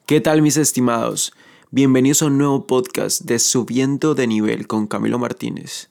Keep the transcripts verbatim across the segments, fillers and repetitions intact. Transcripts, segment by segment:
¿Qué tal, mis estimados? Bienvenidos a un nuevo podcast de Subiendo de Nivel con Camilo Martínez.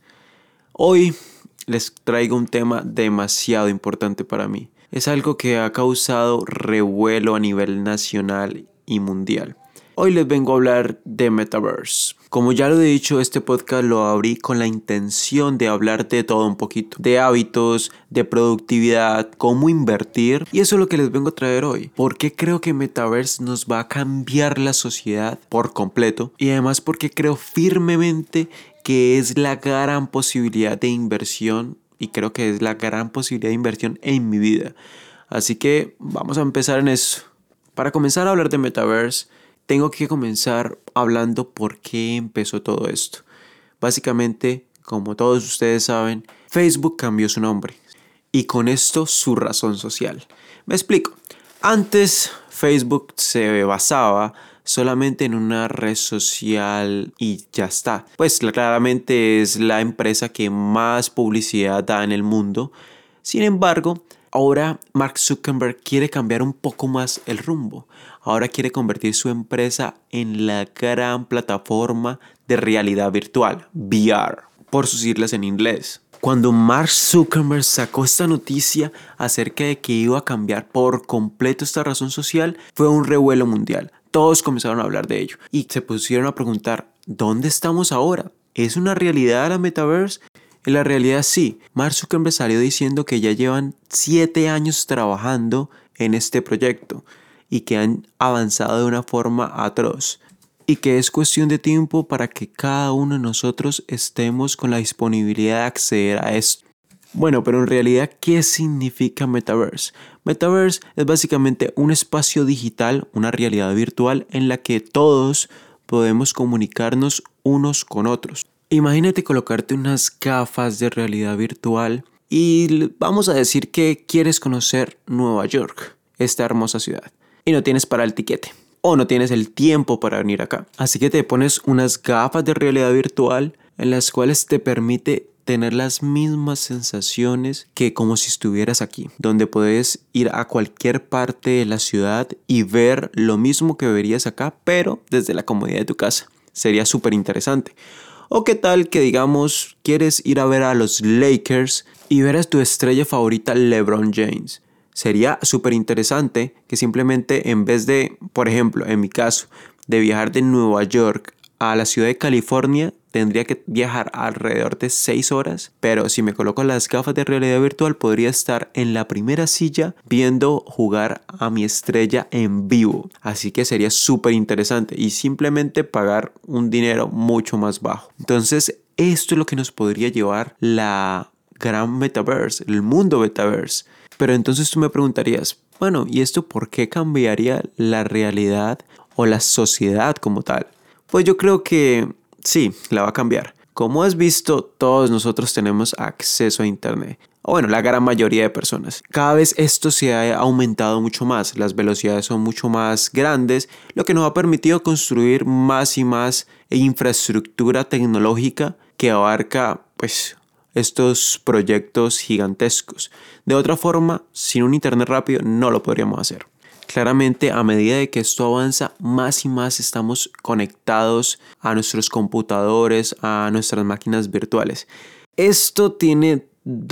Hoy les traigo un tema demasiado importante para mí. Es algo que ha causado revuelo a nivel nacional y mundial. Hoy les vengo a hablar de Metaverse. Como ya lo he dicho, este podcast lo abrí con la intención de hablar de todo un poquito. De hábitos, de productividad, cómo invertir. Y eso es lo que les vengo a traer hoy. Porque creo que Metaverse nos va a cambiar la sociedad por completo. Y además porque creo firmemente que es la gran posibilidad de inversión. Y creo que es la gran posibilidad de inversión en mi vida. Así que vamos a empezar en eso. Para comenzar a hablar de Metaverse, tengo que comenzar hablando por qué empezó todo esto. Básicamente, como todos ustedes saben, Facebook cambió su nombre y con esto su razón social. Me explico. Antes Facebook se basaba solamente en una red social y ya está. Pues claramente es la empresa que más publicidad da en el mundo. Sin embargo, ahora Mark Zuckerberg quiere cambiar un poco más el rumbo. Ahora quiere convertir su empresa en la gran plataforma de realidad virtual, V R, por sus siglas en inglés. Cuando Mark Zuckerberg sacó esta noticia acerca de que iba a cambiar por completo esta razón social, fue un revuelo mundial. Todos comenzaron a hablar de ello y se pusieron a preguntar, ¿dónde estamos ahora? ¿Es una realidad la Metaverse? En la realidad sí, Mark Zuckerberg salió diciendo que ya llevan siete años trabajando en este proyecto y que han avanzado de una forma atroz y que es cuestión de tiempo para que cada uno de nosotros estemos con la disponibilidad de acceder a esto. Bueno, pero en realidad, ¿qué significa Metaverse? Metaverse es básicamente un espacio digital, una realidad virtual en la que todos podemos comunicarnos unos con otros. Imagínate colocarte unas gafas de realidad virtual y vamos a decir que quieres conocer Nueva York, esta hermosa ciudad, y no tienes para el tiquete o no tienes el tiempo para venir acá. Así que te pones unas gafas de realidad virtual en las cuales te permite tener las mismas sensaciones que como si estuvieras aquí, donde puedes ir a cualquier parte de la ciudad y ver lo mismo que verías acá, pero desde la comodidad de tu casa. Sería súper interesante. O qué tal que digamos quieres ir a ver a los Lakers y ver a tu estrella favorita LeBron James. Sería súper interesante que simplemente en vez de, por ejemplo, en mi caso, de viajar de Nueva York a la ciudad de California, tendría que viajar alrededor de seis horas, pero si me coloco las gafas de realidad virtual podría estar en la primera silla viendo jugar a mi estrella en vivo. Así que sería súper interesante y simplemente pagar un dinero mucho más bajo. Entonces, esto es lo que nos podría llevar la gran Metaverse, el mundo Metaverse. Pero entonces tú me preguntarías, bueno, ¿y esto por qué cambiaría la realidad o la sociedad como tal? Pues yo creo que sí, la va a cambiar. Como has visto, todos nosotros tenemos acceso a internet. O bueno, la gran mayoría de personas. Cada vez esto se ha aumentado mucho más. Las velocidades son mucho más grandes, lo que nos ha permitido construir más y más infraestructura tecnológica que abarca, pues, estos proyectos gigantescos. De otra forma, sin un internet rápido no lo podríamos hacer. Claramente, a medida de que esto avanza, más y más estamos conectados a nuestros computadores, a nuestras máquinas virtuales. Esto tiene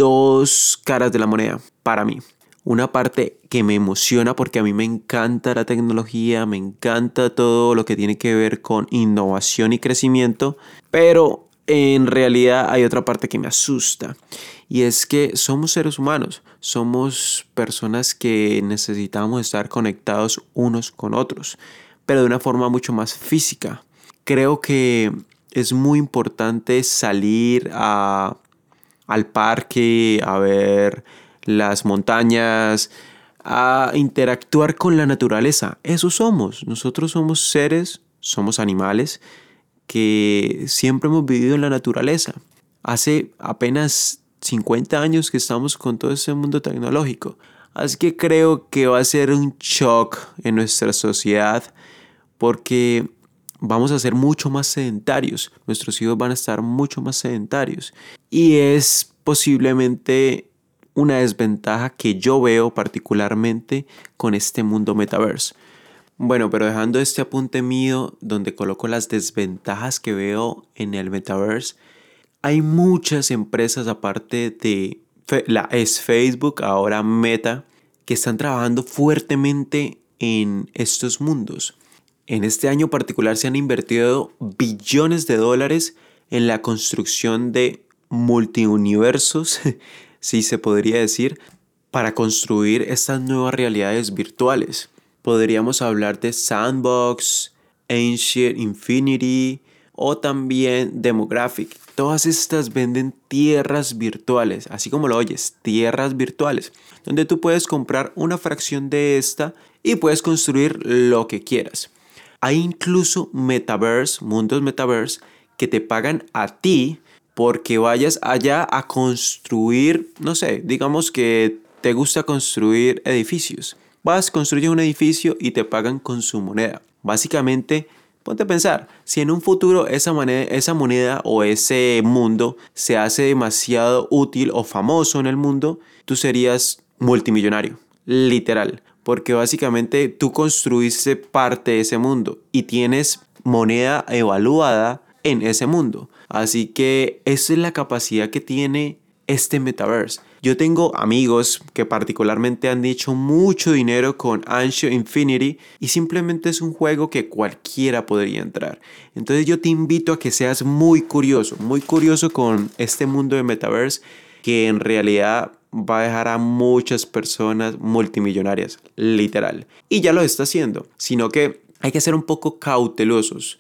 dos caras de la moneda para mí. Una parte que me emociona porque a mí me encanta la tecnología, me encanta todo lo que tiene que ver con innovación y crecimiento, pero en realidad hay otra parte que me asusta. Y es que somos seres humanos, somos personas que necesitamos estar conectados unos con otros, pero de una forma mucho más física. Creo que es muy importante salir a, al parque, a ver las montañas, a interactuar con la naturaleza. Eso somos, nosotros somos seres, somos animales que siempre hemos vivido en la naturaleza. Hace apenas cincuenta años que estamos con todo este mundo tecnológico. Así que creo que va a ser un shock en nuestra sociedad porque vamos a ser mucho más sedentarios. Nuestros hijos van a estar mucho más sedentarios. Y es posiblemente una desventaja que yo veo particularmente con este mundo metaverse. Bueno, pero dejando este apunte mío donde coloco las desventajas que veo en el metaverse, hay muchas empresas aparte de fe- la es Facebook, ahora Meta, que están trabajando fuertemente en estos mundos. En este año particular se han invertido billones de dólares en la construcción de multiuniversos, si se podría decir, para construir estas nuevas realidades virtuales. Podríamos hablar de Sandbox, Ancient Infinity o también Demographic. Todas estas venden tierras virtuales, así como lo oyes, tierras virtuales, donde tú puedes comprar una fracción de esta y puedes construir lo que quieras. Hay incluso metaverse, mundos metaverse, que te pagan a ti porque vayas allá a construir, no sé, digamos que te gusta construir edificios. Vas, construyes un edificio y te pagan con su moneda. Básicamente, ponte a pensar, si en un futuro esa moneda, esa moneda o ese mundo se hace demasiado útil o famoso en el mundo, tú serías multimillonario, literal. Porque básicamente tú construiste parte de ese mundo y tienes moneda evaluada en ese mundo. Así que esa es la capacidad que tiene este metaverse. Yo tengo amigos que particularmente han hecho mucho dinero con Axie Infinity y simplemente es un juego que cualquiera podría entrar. Entonces yo te invito a que seas muy curioso, muy curioso con este mundo de metaverse que en realidad va a dejar a muchas personas multimillonarias, literal. Y ya lo está haciendo, sino que hay que ser un poco cautelosos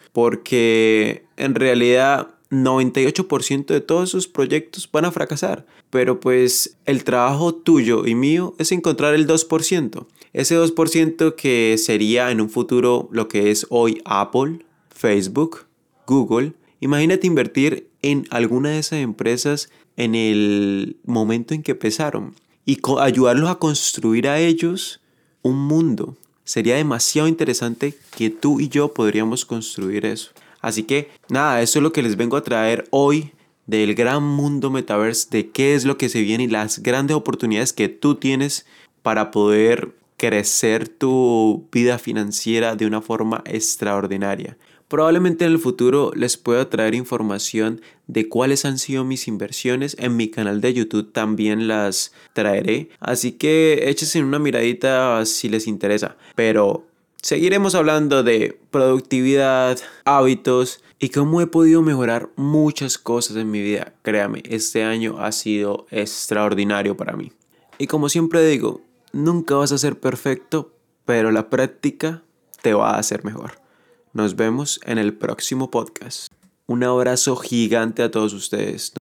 porque en realidad noventa y ocho por ciento de todos sus proyectos van a fracasar. Pero pues el trabajo tuyo y mío es encontrar el dos por ciento. Ese dos por ciento que sería en un futuro lo que es hoy Apple, Facebook, Google. Imagínate invertir en alguna de esas empresas en el momento en que empezaron y co- ayudarlos a construir a ellos un mundo. Sería demasiado interesante que tú y yo podríamos construir eso. Así que nada, eso es lo que les vengo a traer hoy del gran mundo metaverse, de qué es lo que se viene y las grandes oportunidades que tú tienes para poder crecer tu vida financiera de una forma extraordinaria. Probablemente en el futuro les pueda traer información de cuáles han sido mis inversiones. En mi canal de YouTube también las traeré. Así que échense una miradita si les interesa. Pero seguiremos hablando de productividad, hábitos y cómo he podido mejorar muchas cosas en mi vida. Créame, este año ha sido extraordinario para mí. Y como siempre digo, nunca vas a ser perfecto, pero la práctica te va a hacer mejor. Nos vemos en el próximo podcast. Un abrazo gigante a todos ustedes.